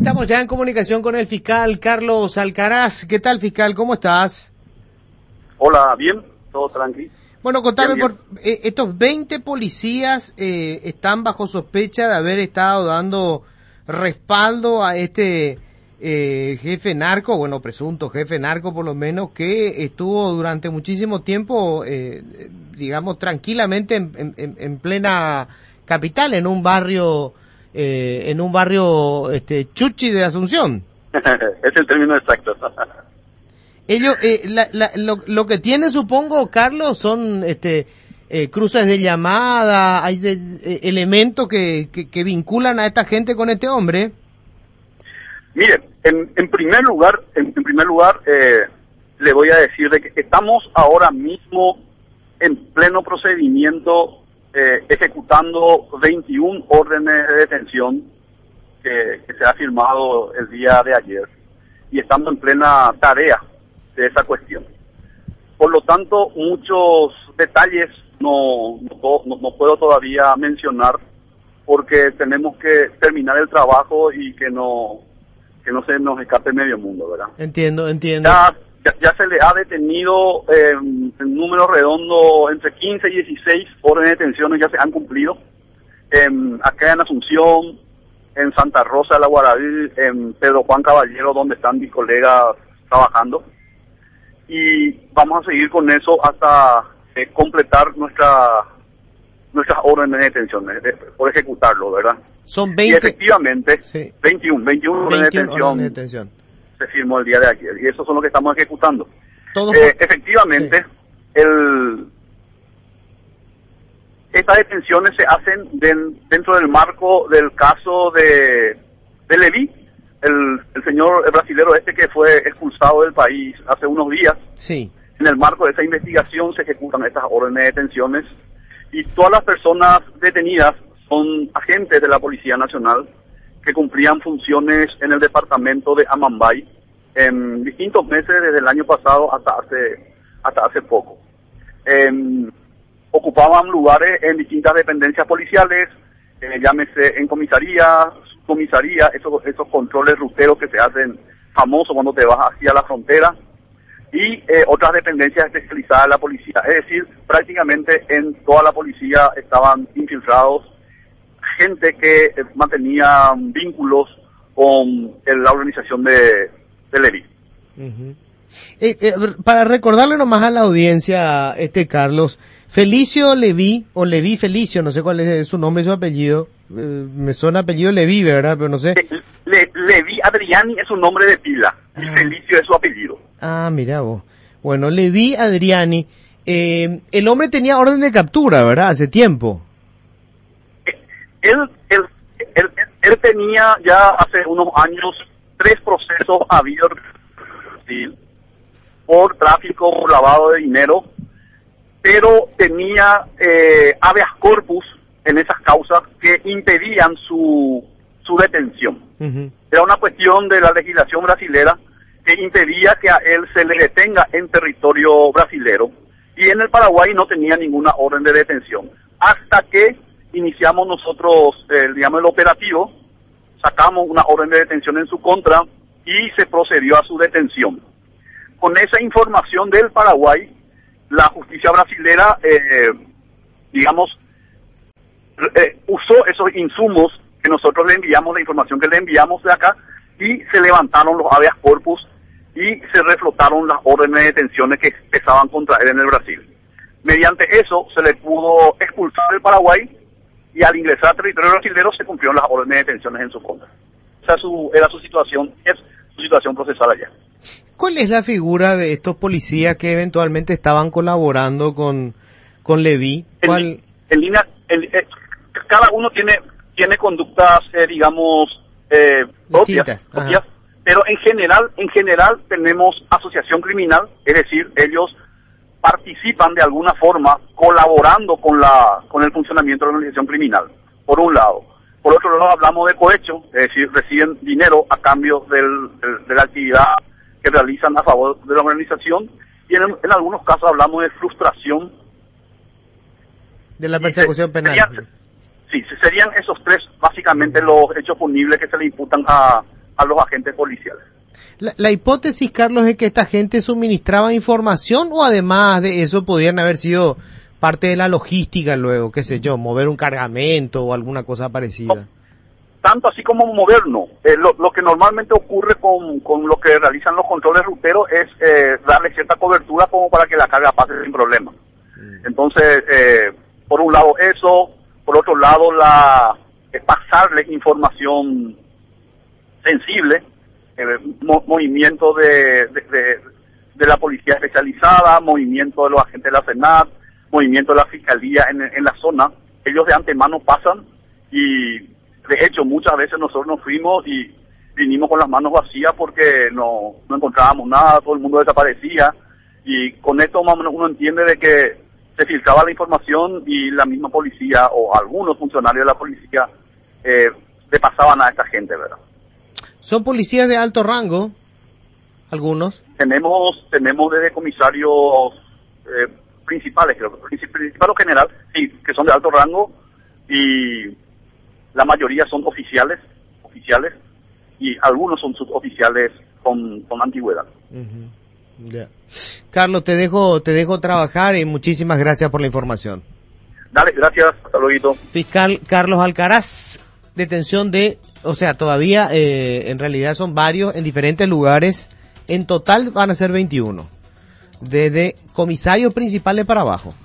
Estamos ya en comunicación con el fiscal Carlos Alcaraz. ¿Qué tal, fiscal? ¿Cómo estás? Hola, bien, todo tranquilo. Bueno, contame, Bien. estos 20 policías están bajo sospecha de haber estado dando respaldo a este jefe narco, bueno, presunto jefe narco por lo menos, que estuvo durante muchísimo tiempo, digamos, tranquilamente en plena capital, en un barrio chuchi de Asunción. Es el término exacto. Ellos, lo que tienen, supongo, Carlos, son cruces de llamada, hay elementos que vinculan a esta gente con este hombre. Miren, en primer lugar, le voy a decir de que estamos ahora mismo en pleno procedimiento ejecutando 21 órdenes de detención que se ha firmado el día de ayer y estamos en plena tarea de esa cuestión. Por lo tanto, muchos detalles no puedo todavía mencionar porque tenemos que terminar el trabajo y que no se nos escape medio mundo, ¿verdad? Entiendo. Ya se le ha detenido en número redondo entre 15 y 16 órdenes de detención ya se han cumplido. Acá en Asunción, en Santa Rosa de la Guaraví, en Pedro Juan Caballero, donde están mis colegas trabajando. Y vamos a seguir con eso hasta completar nuestras órdenes de detención, por ejecutarlo, ¿verdad? Son 20. Y efectivamente, Sí. 21 órdenes de detención se firmó el día de ayer, y eso son los que estamos ejecutando. Efectivamente, sí. Estas detenciones se hacen dentro del marco del caso de Levi, el señor brasilero que fue expulsado del país hace unos días. Sí. En el marco de esa investigación se ejecutan estas órdenes de detenciones y todas las personas detenidas son agentes de la Policía Nacional que cumplían funciones en el departamento de Amambay en distintos meses desde el año pasado hasta hace poco. Ocupaban lugares en distintas dependencias policiales, llámese en comisaría, subcomisaría, esos controles ruteros que se hacen famosos cuando te vas hacia la frontera, y otras dependencias especializadas de la policía. Es decir, prácticamente en toda la policía estaban infiltrados gente que mantenía vínculos con la organización de Levi. Uh-huh. Para recordarle nomás a la audiencia, Carlos, Felicio Levi, o Levi Felicio, no sé cuál es su nombre y su apellido, me suena apellido Levi, ¿verdad? Pero no sé. Levi Adriani es su nombre de pila, y Felicio es su apellido. Ah, mira vos. Bueno, Levi Adriani, el hombre tenía orden de captura, ¿verdad? Hace tiempo. Él tenía ya hace unos años 3 procesos abiertos por tráfico, por lavado de dinero, pero tenía habeas corpus en esas causas que impedían su detención. Uh-huh. Era una cuestión de la legislación brasilera que impedía que a él se le detenga en territorio brasilero, y en el Paraguay no tenía ninguna orden de detención. Hasta que iniciamos nosotros, el operativo, sacamos una orden de detención en su contra y se procedió a su detención. Con esa información del Paraguay, la justicia brasilera, usó esos insumos que nosotros le enviamos, la información que le enviamos de acá, y se levantaron los habeas corpus y se reflotaron las órdenes de detenciones que pesaban contra él en el Brasil. Mediante eso se le pudo expulsar del Paraguay, y al ingresar al territorio brasilero se cumplieron las órdenes de detenciones en su contra. Esa era su situación, es su situación procesal allá. ¿Cuál es la figura de estos policías que eventualmente estaban colaborando con Levi? Cada uno tiene conductas, propias, pero en general tenemos asociación criminal, es decir, ellos participan de alguna forma colaborando con el funcionamiento de la organización criminal, por un lado. Por otro lado, hablamos de cohecho, es decir, reciben dinero a cambio de la actividad que realizan a favor de la organización, y en algunos casos hablamos de frustración. De la persecución penal. Serían esos 3 básicamente los hechos punibles que se le imputan a a los agentes policiales. La hipótesis, Carlos, es que esta gente suministraba información o además de eso podían haber sido parte de la logística luego, qué sé yo, mover un cargamento o alguna cosa parecida. No, tanto así como mover, no. Lo que normalmente ocurre con lo que realizan los controles ruteros es darle cierta cobertura como para que la carga pase sin problema. Entonces, por un lado eso, por otro lado pasarle información sensible, movimiento de la policía especializada, movimiento de los agentes de la SENAT, movimiento de la fiscalía en la zona. Ellos de antemano pasan y de hecho muchas veces nosotros nos fuimos y vinimos con las manos vacías porque no encontrábamos nada, todo el mundo desaparecía, y con esto más o menos uno entiende de que se filtraba la información y la misma policía o algunos funcionarios de la policía le pasaban a esta gente, ¿verdad? ¿ ¿Son policías de alto rango? ¿Algunos? Tenemos desde comisarios principales, creo, principal o general, sí, que son de alto rango, y la mayoría son oficiales, y algunos son suboficiales con antigüedad. Yeah. Carlos, te dejo trabajar y muchísimas gracias por la información. Dale, gracias, hasta luego. Fiscal Carlos Alcaraz, detención todavía en realidad son varios en diferentes lugares, en total van a ser 21, desde comisarios principales para abajo.